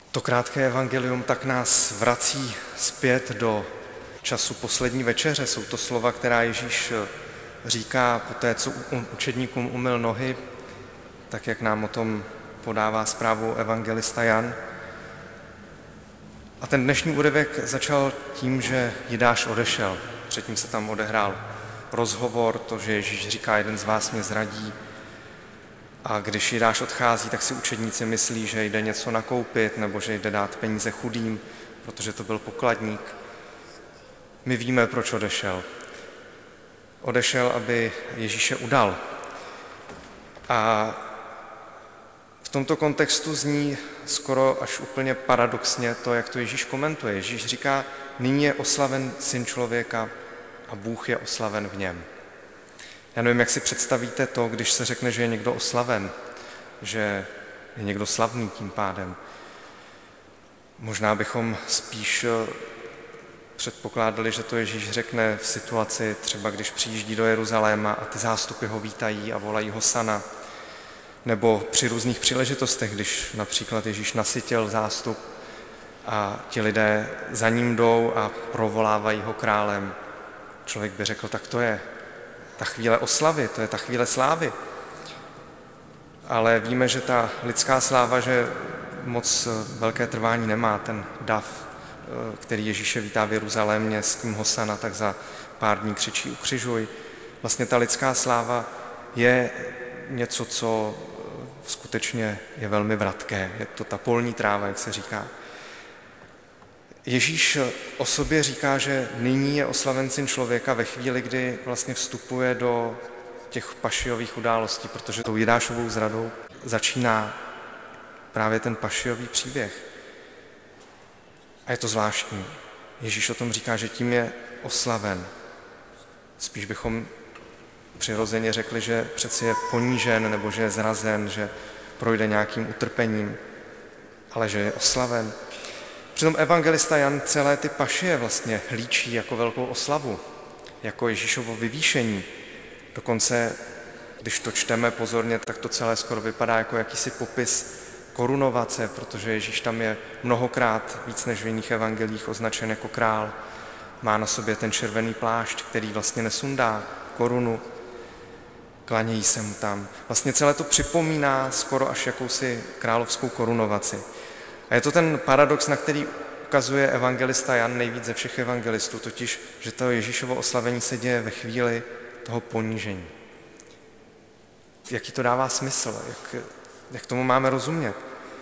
To krátké evangelium tak nás vrací zpět do času poslední večeře. Jsou to slova, která Ježíš říká po té, co učedníkům umyl nohy, tak jak nám o tom podává zprávu evangelista Jan. A ten dnešní úryvek začal tím, že Jidáš odešel. Předtím se tam odehrál rozhovor, to, že Ježíš říká, jeden z vás mě zradí. A když Jidáš odchází, tak si učedníci myslí, že jde něco nakoupit nebo že jde dát peníze chudým, protože to byl pokladník. My víme, proč odešel. Odešel, aby Ježíše udal. A v tomto kontextu zní skoro až úplně paradoxně to, jak to Ježíš komentuje. Ježíš říká, nyní je oslaven Syn člověka a Bůh je oslaven v něm. Já nevím, jak si představíte to, když se řekne, že je někdo oslaven, že je někdo slavný tím pádem. Možná bychom spíš předpokládali, že to Ježíš řekne v situaci, třeba když přijíždí do Jeruzaléma a ty zástupy ho vítají a volají hosana, nebo při různých příležitostech, když například Ježíš nasytil zástup a ti lidé za ním jdou a provolávají ho králem. Člověk by řekl, tak to je ta chvíle oslavy, to je ta chvíle slávy. Ale víme, že ta lidská sláva, že moc velké trvání nemá. Ten dav, který Ježíše vítá v Jeruzalémě s tím hosana, tak za pár dní křičí ukřižuj. Vlastně ta lidská sláva je něco, co skutečně je velmi vratké. Je to ta polní tráva, jak se říká. Ježíš o sobě říká, že nyní je oslaven Syn člověka ve chvíli, kdy vlastně vstupuje do těch pašijových událostí, protože tou Jidášovou zradou začíná právě ten pašijový příběh. A je to zvláštní. Ježíš o tom říká, že tím je oslaven. Spíš bychom přirozeně řekli, že přeci je ponížen nebo že je zrazen, že projde nějakým utrpením, ale že je oslaven. Přitom evangelista Jan celé ty pašije vlastně líčí jako velkou oslavu, jako Ježíšovo vyvýšení. Dokonce, když to čteme pozorně, tak to celé skoro vypadá jako jakýsi popis korunovace, protože Ježíš tam je mnohokrát víc než v jiných evangelích označen jako král. Má na sobě ten červený plášť, který vlastně nesundá korunu, klanějí se mu tam. Vlastně celé to připomíná skoro až jakousi královskou korunovaci. A je to ten paradox, na který ukazuje evangelista Jan nejvíc ze všech evangelistů, totiž, že to Ježíšovo oslavení se děje ve chvíli toho ponížení. Jaký to dává smysl? Jak tomu máme rozumět?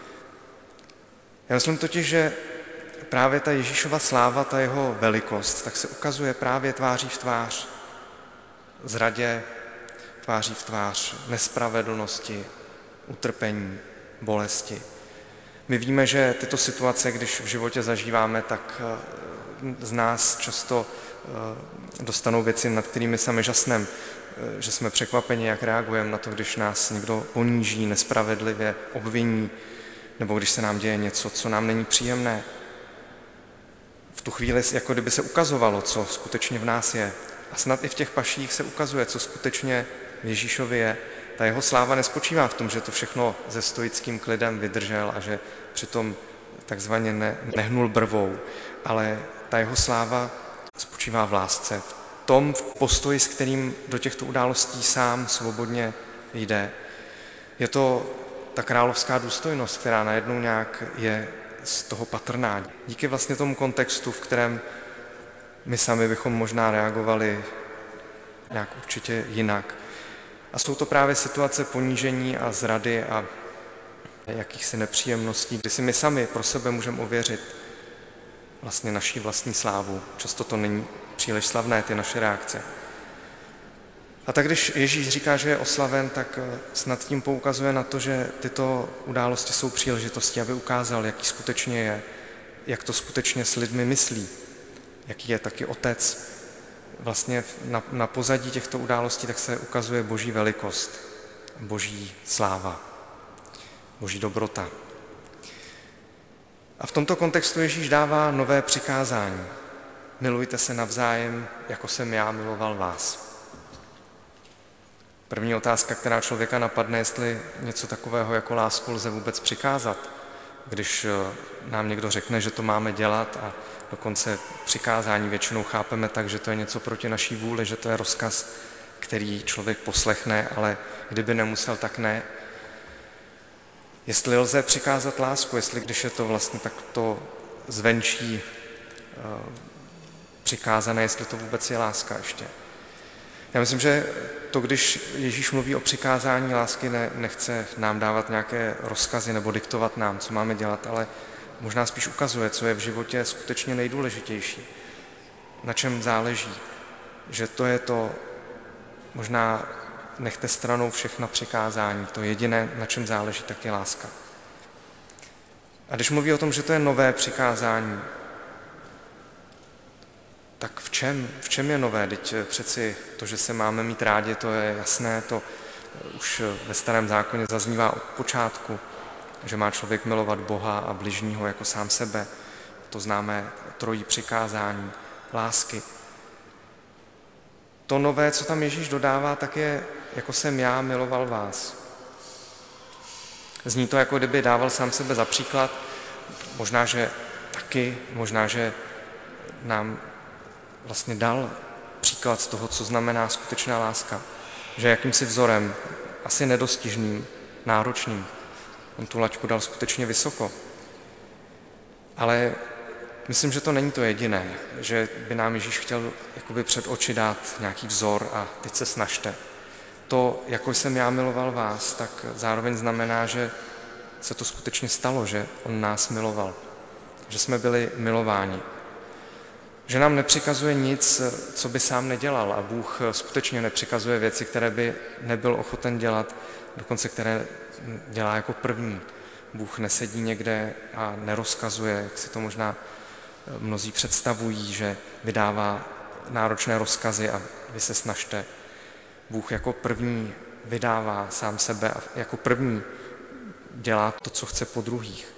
Já myslím totiž, že právě ta Ježíšova sláva, ta jeho velikost, tak se ukazuje právě tváří v tvář zradě, tváří v tvář nespravedlnosti, utrpení, bolesti. My víme, že tyto situace, když v životě zažíváme, tak z nás často dostanou věci, nad kterými sami žasneme, že jsme překvapeni, jak reagujeme na to, když nás někdo poníží, nespravedlivě obviní, nebo když se nám děje něco, co nám není příjemné. V tu chvíli, jako kdyby se ukazovalo, co skutečně v nás je. A snad i v těch paších se ukazuje, co skutečně v Ježíšovi je. Ta jeho sláva nespočívá v tom, že to všechno se stoickým klidem vydržel a že přitom takzvaně nehnul brvou, ale ta jeho sláva spočívá v lásce, v tom postoji, s kterým do těchto událostí sám svobodně jde. Je to ta královská důstojnost, která najednou nějak je z toho patrná. Díky vlastně tomu kontextu, v kterém my sami bychom možná reagovali nějak určitě jinak. A jsou to právě situace ponížení a zrady a jakýchsi nepříjemností, kdy si my sami pro sebe můžeme ověřit vlastně naši vlastní slávu. Často to není příliš slavné, ty naše reakce. A tak když Ježíš říká, že je oslaven, tak snad tím poukazuje na to, že tyto události jsou příležitosti, aby ukázal, jaký skutečně je, jak to skutečně s lidmi myslí, jaký je taky otec. Vlastně na pozadí těchto událostí tak se ukazuje boží velikost, boží sláva, boží dobrota. A v tomto kontextu Ježíš dává nové přikázání. Milujte se navzájem, jako jsem já miloval vás. První otázka, která člověka napadne, jestli něco takového jako lásku lze vůbec přikázat. když nám někdo řekne, že to máme dělat, a dokonce přikázání většinou chápeme tak, že to je něco proti naší vůli, že to je rozkaz, který člověk poslechne, ale kdyby nemusel, tak ne. Jestli lze přikázat lásku, jestli když je to vlastně takto zvenčí přikázané, jestli to vůbec je láska ještě. Já myslím, že to, když Ježíš mluví o přikázání lásky, nechce nám dávat nějaké rozkazy nebo diktovat nám, co máme dělat, ale možná spíš ukazuje, co je v životě skutečně nejdůležitější, na čem záleží. Že to je to, možná nechte stranou všechna přikázání, to jediné, na čem záleží, tak je láska. A když mluví o tom, že to je nové přikázání, tak v čem je nové? Teď přeci to, že se máme mít rádi, to je jasné, to už ve Starém zákoně zaznívá od počátku, že má člověk milovat Boha a bližního jako sám sebe. To známe trojí přikázání lásky. To nové, co tam Ježíš dodává, tak je, jako jsem já miloval vás. Zní to, jako kdyby dával sám sebe za příklad, možná, že taky, možná, že nám vlastně dal příklad z toho, co znamená skutečná láska. Že jakýmsi vzorem, asi nedostižným, náročným. On tu laťku dal skutečně vysoko. Ale myslím, že to není to jediné, že by nám Ježíš chtěl jakoby před oči dát nějaký vzor a teď se snažte. To, jako jsem já miloval vás, tak zároveň znamená, že se to skutečně stalo, že on nás miloval. Že jsme byli milováni. Že nám nepřikazuje nic, co by sám nedělal, a Bůh skutečně nepřikazuje věci, které by nebyl ochoten dělat, dokonce které dělá jako první. Bůh nesedí někde a nerozkazuje, jak si to možná mnozí představují, že vydává náročné rozkazy a vy se snažte. Bůh jako první vydává sám sebe a jako první dělá to, co chce po druhých.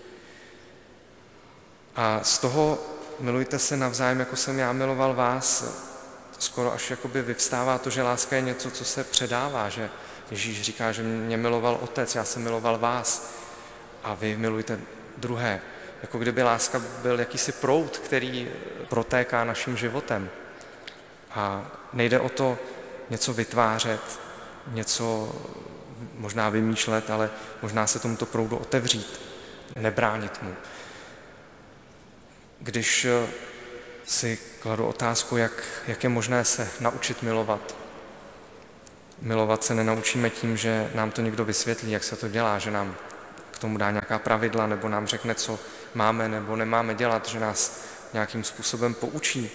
A z toho milujte se navzájem, jako jsem já miloval vás, skoro až jakoby vyvstává to, že láska je něco, co se předává, že Ježíš říká, že mě miloval Otec, já jsem miloval vás a vy milujte druhé. Jako kdyby láska byl jakýsi proud, který protéká naším životem. A nejde o to něco vytvářet, něco možná vymýšlet, ale možná se tomuto proudu otevřít, nebránit mu. Když si kladu otázku, jak je možné se naučit milovat. Milovat se nenaučíme tím, že nám to někdo vysvětlí, jak se to dělá, že nám k tomu dá nějaká pravidla, nebo nám řekne, co máme nebo nemáme dělat, že nás nějakým způsobem poučí.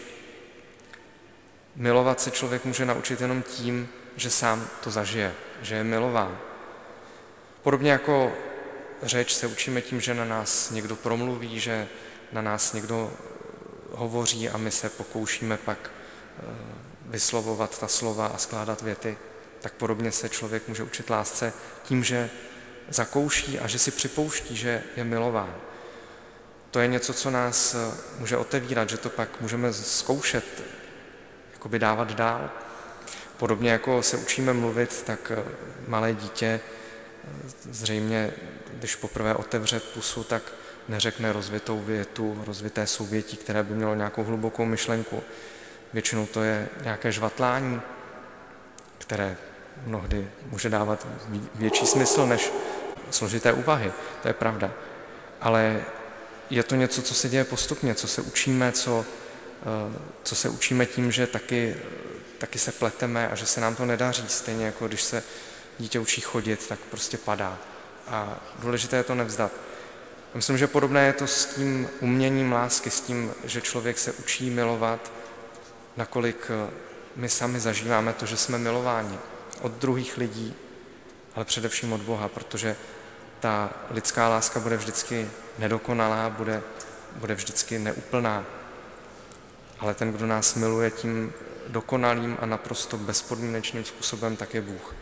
Milovat se člověk může naučit jenom tím, že sám to zažije, že je milován. Podobně jako řeč se učíme tím, že na nás někdo promluví, že na nás někdo hovoří a my se pokoušíme pak vyslovovat ta slova a skládat věty, tak podobně se člověk může učit lásce tím, že zakouší a že si připouští, že je milován. To je něco, co nás může otevírat, že to pak můžeme zkoušet, jakoby dávat dál. Podobně jako se učíme mluvit, tak malé dítě zřejmě, když poprvé otevře pusu, tak neřekne rozvitou větu, rozvité souvětí, které by mělo nějakou hlubokou myšlenku. Většinou to je nějaké žvatlání, které mnohdy může dávat větší smysl než složité úvahy, to je pravda. Ale je to něco, co se děje postupně, co se učíme, co se učíme tím, že taky se pleteme a že se nám to nedaří. Stejně jako když se dítě učí chodit, tak prostě padá. A důležité je to nevzdat. Myslím, že podobné je to s tím uměním lásky, s tím, že člověk se učí milovat, nakolik my sami zažíváme to, že jsme milováni od druhých lidí, ale především od Boha, protože ta lidská láska bude vždycky nedokonalá, bude vždycky neúplná. Ale ten, kdo nás miluje tím dokonalým a naprosto bezpodmínečným způsobem, tak je Bůh.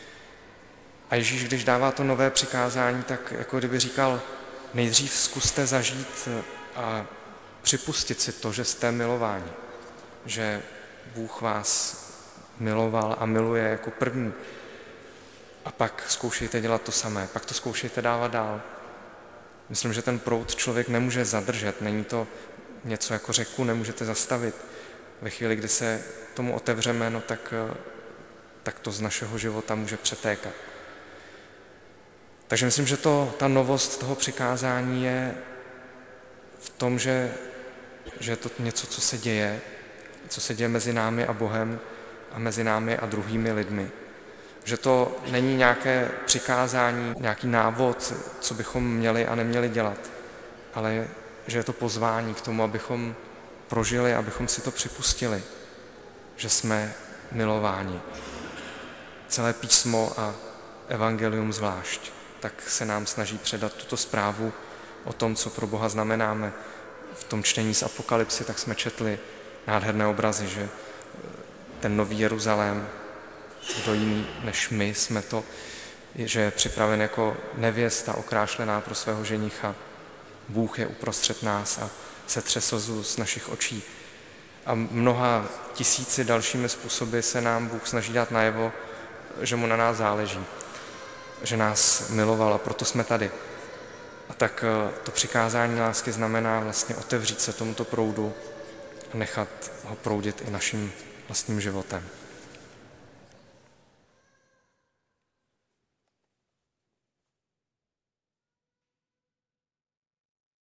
A Ježíš, když dává to nové přikázání, tak jako kdyby říkal, nejdřív zkuste zažít a připustit si to, že jste milováni, že Bůh vás miloval a miluje jako první. A pak zkoušejte dělat to samé, pak to zkoušejte dávat dál. Myslím, že ten proud člověk nemůže zadržet, není to něco jako řeku, nemůžete zastavit. Ve chvíli, kdy se tomu otevřeme, no tak to z našeho života může přetékat. Takže myslím, že ta novost toho přikázání je v tom, že je to něco, co se děje mezi námi a Bohem a mezi námi a druhými lidmi. Že to není nějaké přikázání, nějaký návod, co bychom měli a neměli dělat, ale že je to pozvání k tomu, abychom prožili, abychom si to připustili, že jsme milováni. Celé písmo a evangelium zvlášť, tak se nám snaží předat tuto zprávu o tom, co pro Boha znamenáme. V tom čtení z Apokalypsy tak jsme četli nádherné obrazy, že ten nový Jeruzalém, kdo jiný než my jsme to, že je připraven jako nevěsta okrášlená pro svého ženicha. Bůh je uprostřed nás a setře slzu z našich očí. A mnoha tisíci dalšími způsoby se nám Bůh snaží dát najevo, že mu na nás záleží, že nás miloval a proto jsme tady. A tak to přikázání lásky znamená vlastně otevřít se tomuto proudu a nechat ho proudit i naším vlastním životem.